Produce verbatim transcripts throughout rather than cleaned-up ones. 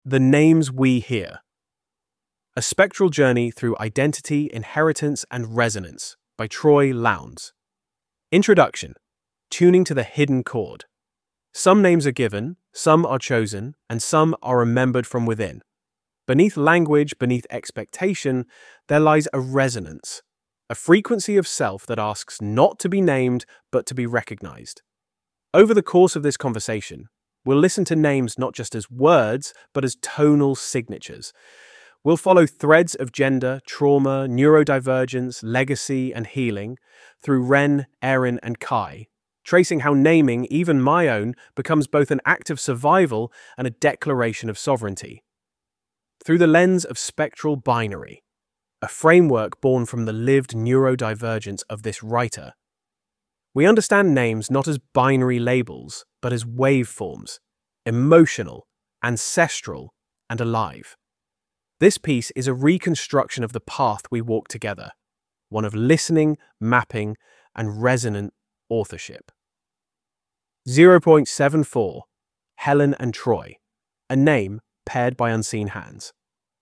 The Names We Hear. A Spectral Journey Through Identity, Inheritance, and Resonance by Troy Lowndes. Introduction. Tuning to the hidden chord. Some names are given, some are chosen, and some are remembered from within. Beneath language, beneath expectation, there lies a resonance, a frequency of self that asks not to be named, but to be recognized. Over the course of this conversation, we'll listen to names not just as words, but as tonal signatures. We'll follow threads of gender, trauma, neurodivergence, legacy, and healing through Ren, Erin, and Kai, tracing how naming, even my own, becomes both an act of survival and a declaration of sovereignty. Through the lens of spectral binary, a framework born from the lived neurodivergence of this writer, we understand names not as binary labels, but as waveforms, emotional, ancestral, and alive. This piece is a reconstruction of the path we walk together, one of listening, mapping, and resonant authorship. zero point seven four. Helen and Troy, a name paired by unseen hands.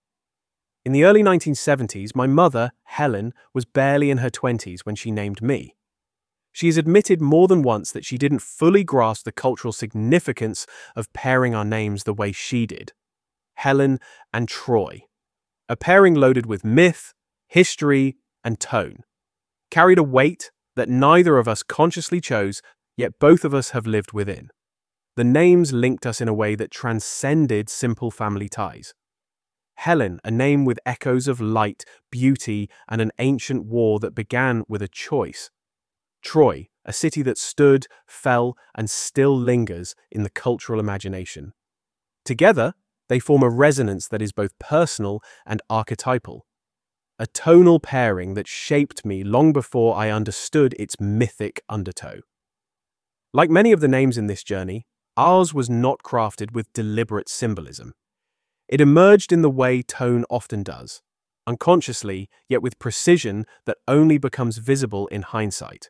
In the early nineteen seventies, my mother, Helen, was barely in her twenties when she named me. She has admitted more than once that she didn't fully grasp the cultural significance of pairing our names the way she did. Helen and Troy. A pairing loaded with myth, history, and tone. Carried a weight that neither of us consciously chose, yet both of us have lived within. The names linked us in a way that transcended simple family ties. Helen, a name with echoes of light, beauty, and an ancient war that began with a choice. Troy, a city that stood, fell, and still lingers in the cultural imagination. Together, they form a resonance that is both personal and archetypal. A tonal pairing that shaped me long before I understood its mythic undertow. Like many of the names in this journey, ours was not crafted with deliberate symbolism. It emerged in the way tone often does, unconsciously, yet with precision that only becomes visible in hindsight.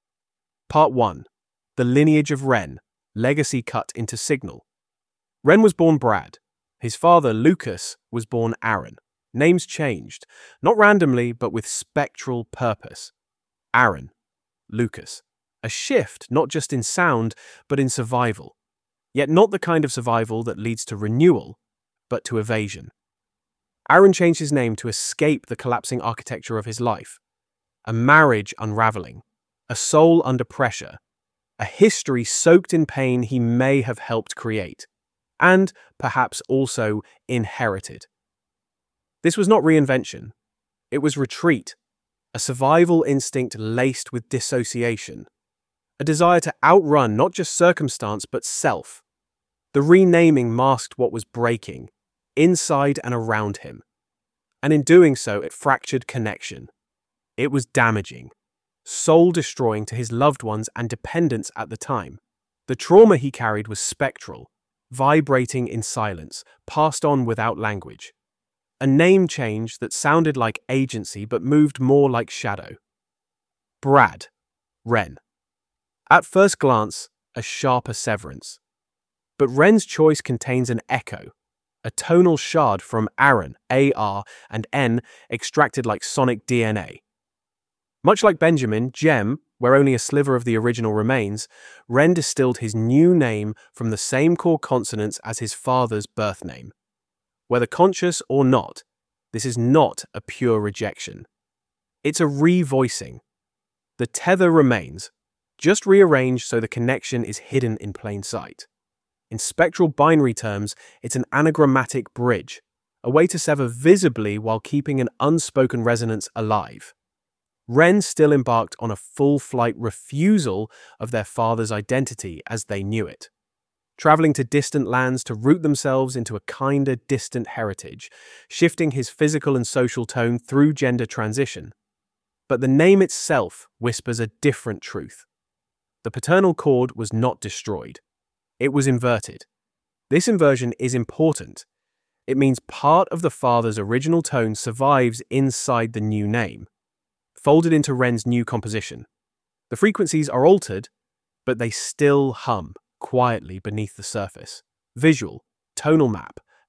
Part one. The Lineage of Ren, Legacy Cut into Signal. Ren was born Brad. His father, Lucas, was born Aaron. Names changed, not randomly, but with spectral purpose. Aaron, Lucas. A shift not just in sound, but in survival. Yet not the kind of survival that leads to renewal, but to evasion. Aaron changed his name to escape the collapsing architecture of his life. A marriage unraveling. A soul under pressure, a history soaked in pain he may have helped create, and perhaps also inherited. This was not reinvention. It was retreat, a survival instinct laced with dissociation, a desire to outrun not just circumstance but self. The renaming masked what was breaking, inside and around him, and in doing so it fractured connection. It was damaging. Soul-destroying to his loved ones and dependents at the time. The trauma he carried was spectral, vibrating in silence, passed on without language. A name change that sounded like agency but moved more like shadow. Brad. Ren. At first glance, a sharper severance. But Ren's choice contains an echo, a tonal shard from Aaron, A R, and N extracted like sonic D N A. Much like Benjamin, Gem, where only a sliver of the original remains, Ren distilled his new name from the same core consonants as his father's birth name. Whether conscious or not, this is not a pure rejection. It's a revoicing. The tether remains, just rearranged so the connection is hidden in plain sight. In spectral binary terms, it's an anagrammatic bridge, a way to sever visibly while keeping an unspoken resonance alive. Ren still embarked on a full-flight refusal of their father's identity as they knew it, traveling to distant lands to root themselves into a kinder, distant heritage, shifting his physical and social tone through gender transition. But the name itself whispers a different truth. The paternal cord was not destroyed. It was inverted. This inversion is important. It means part of the father's original tone survives inside the new name, folded into Ren's new composition. The frequencies are altered, but they still hum quietly beneath the surface. Visual, tonal map,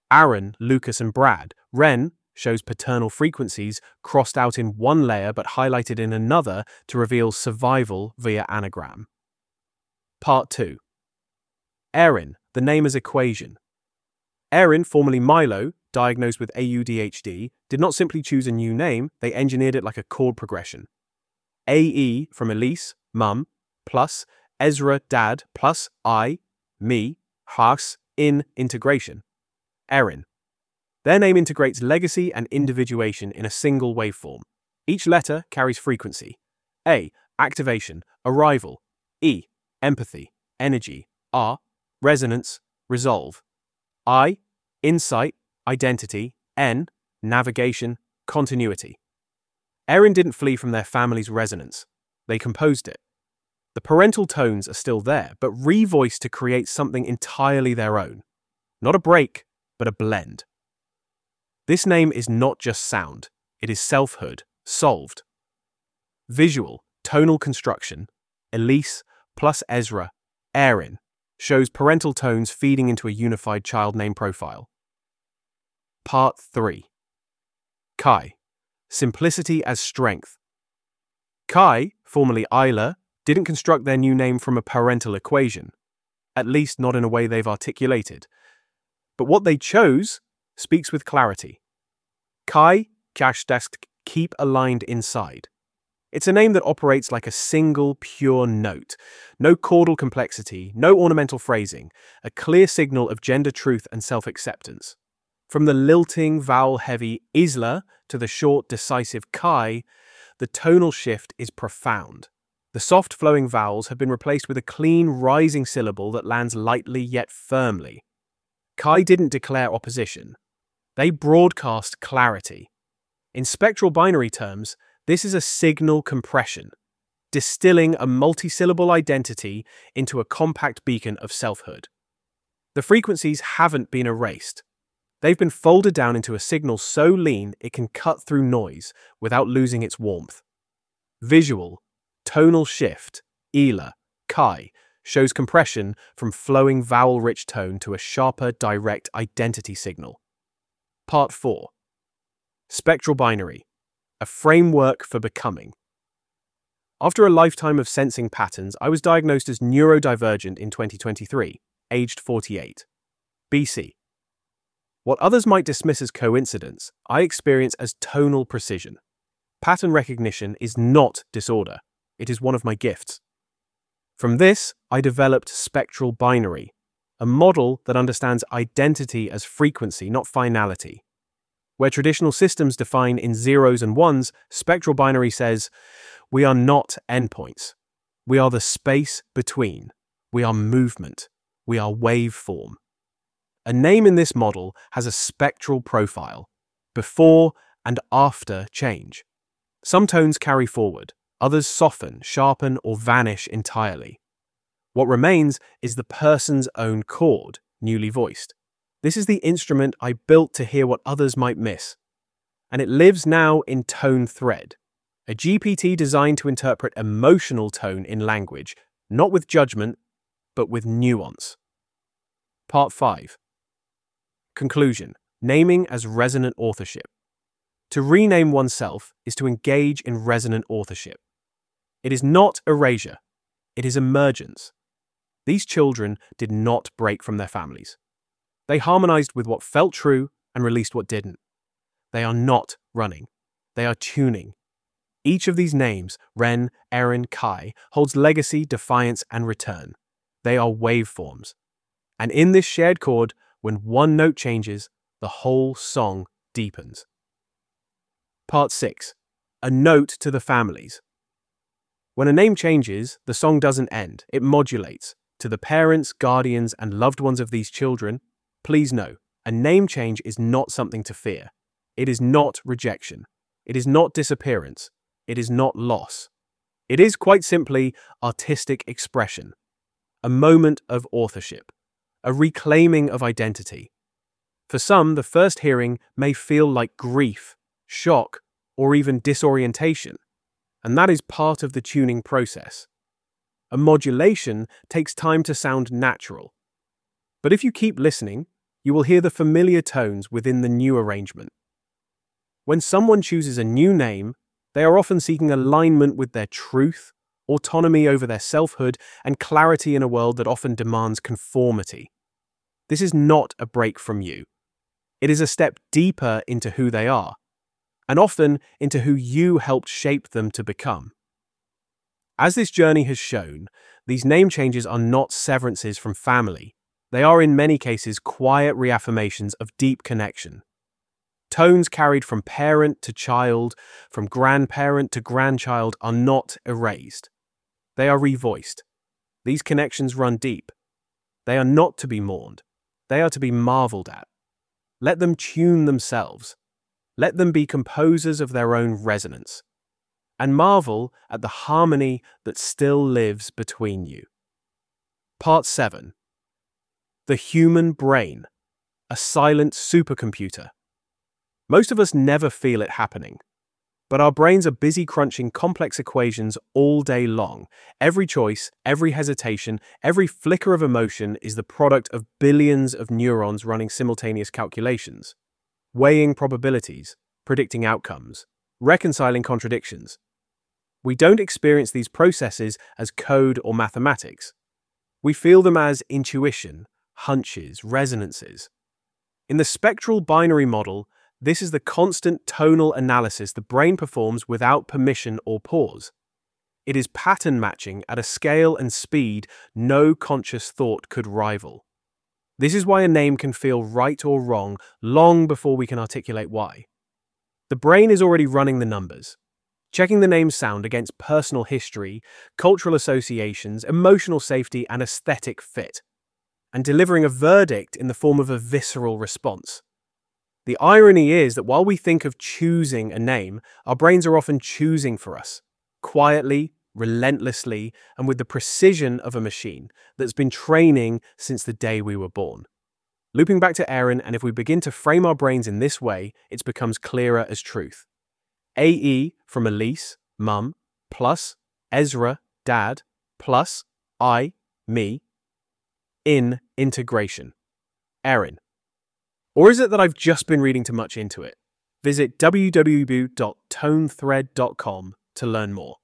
Aaron, Lucas, and Brad. Ren shows paternal frequencies crossed out in one layer but highlighted in another to reveal survival via anagram. Part two. Erin, the name as equation. Erin, formerly Milo, diagnosed with A U D H D, did not simply choose a new name, they engineered it like a chord progression. A E from Elise, mum, plus Ezra, dad, plus I, me, Has, in, integration. Erin. Their name integrates legacy and individuation in a single waveform. Each letter carries frequency. A, activation, arrival. E, empathy, energy. R, resonance, resolve. I, insight, identity. N, navigation, continuity. Erin didn't flee from their family's resonance. They composed it. The parental tones are still there, but revoiced to create something entirely their own. Not a break, but a blend. This name is not just sound, it is selfhood, solved. Visual, tonal construction, Elise plus Ezra, Erin, shows parental tones feeding into a unified child name profile. Part three. Kai, simplicity as strength. Kai, formerly Isla, didn't construct their new name from a parental equation, at least not in a way they've articulated. But what they chose speaks with clarity. Kai, Kashdesk, keep aligned inside. It's a name that operates like a single, pure note. No chordal complexity, no ornamental phrasing, a clear signal of gender truth and self-acceptance. From the lilting, vowel-heavy Isla to the short, decisive Kai, the tonal shift is profound. The soft, flowing vowels have been replaced with a clean, rising syllable that lands lightly yet firmly. Kai didn't declare opposition. They broadcast clarity. In spectral binary terms, this is a signal compression, distilling a multisyllable identity into a compact beacon of selfhood. The frequencies haven't been erased. They've been folded down into a signal so lean it can cut through noise without losing its warmth. Visual, tonal shift, Ela, Kai, shows compression from flowing vowel-rich tone to a sharper, direct identity signal. Part four. Spectral binary, a framework for becoming. After a lifetime of sensing patterns, I was diagnosed as neurodivergent in twenty twenty-three, aged forty-eight. B C. What others might dismiss as coincidence, I experience as tonal precision. Pattern recognition is not disorder. It is one of my gifts. From this, I developed spectral binary, a model that understands identity as frequency, not finality. Where traditional systems define in zeros and ones, spectral binary says, we are not endpoints. We are the space between. We are movement. We are waveform. A name in this model has a spectral profile, before and after change. Some tones carry forward, others soften, sharpen, or vanish entirely. What remains is the person's own chord, newly voiced. This is the instrument I built to hear what others might miss. And it lives now in tone thread, a G P T designed to interpret emotional tone in language, not with judgment, but with nuance. Part five. Conclusion. Naming as resonant authorship. To rename oneself is to engage in resonant authorship. It is not erasure. It is emergence. These children did not break from their families. They harmonized with what felt true and released what didn't. They are not running. They are tuning. Each of these names, Ren, Erin, Kai, holds legacy, defiance, and return. They are waveforms. And in this shared chord, when one note changes, the whole song deepens. Part six. A note to the families. When a name changes, the song doesn't end, it modulates. To the parents, guardians, and loved ones of these children, please know, a name change is not something to fear. It is not rejection. It is not disappearance. It is not loss. It is quite simply artistic expression. A moment of authorship. A reclaiming of identity. For some, the first hearing may feel like grief, shock, or even disorientation, and that is part of the tuning process. A modulation takes time to sound natural. But if you keep listening, you will hear the familiar tones within the new arrangement. When someone chooses a new name, they are often seeking alignment with their truth, autonomy over their selfhood, and clarity in a world that often demands conformity. This is not a break from you. It is a step deeper into who they are, and often into who you helped shape them to become. As this journey has shown, these name changes are not severances from family. They are in many cases quiet reaffirmations of deep connection. Tones carried from parent to child, from grandparent to grandchild are not erased. They are revoiced. These connections run deep. They are not to be mourned. They are to be marveled at. Let them tune themselves. Let them be composers of their own resonance. And marvel at the harmony that still lives between you. Part seven. The human brain, a silent supercomputer. Most of us never feel it happening, but our brains are busy crunching complex equations all day long. Every choice, every hesitation, every flicker of emotion is the product of billions of neurons running simultaneous calculations, weighing probabilities, predicting outcomes, reconciling contradictions. We don't experience these processes as code or mathematics. We feel them as intuition, hunches, resonances. In the spectral binary model, this is the constant tonal analysis the brain performs without permission or pause. It is pattern matching at a scale and speed no conscious thought could rival. This is why a name can feel right or wrong long before we can articulate why. The brain is already running the numbers, checking the name's sound against personal history, cultural associations, emotional safety, and aesthetic fit, and delivering a verdict in the form of a visceral response. The irony is that while we think of choosing a name, our brains are often choosing for us, quietly, relentlessly, and with the precision of a machine that's been training since the day we were born. Looping back to Aaron, and if we begin to frame our brains in this way, it becomes clearer as truth. A E from Elise, mum, plus Ezra, dad, plus I, me, in integration. Aaron. Or is it that I've just been reading too much into it? Visit w w w dot tone thread dot com to learn more.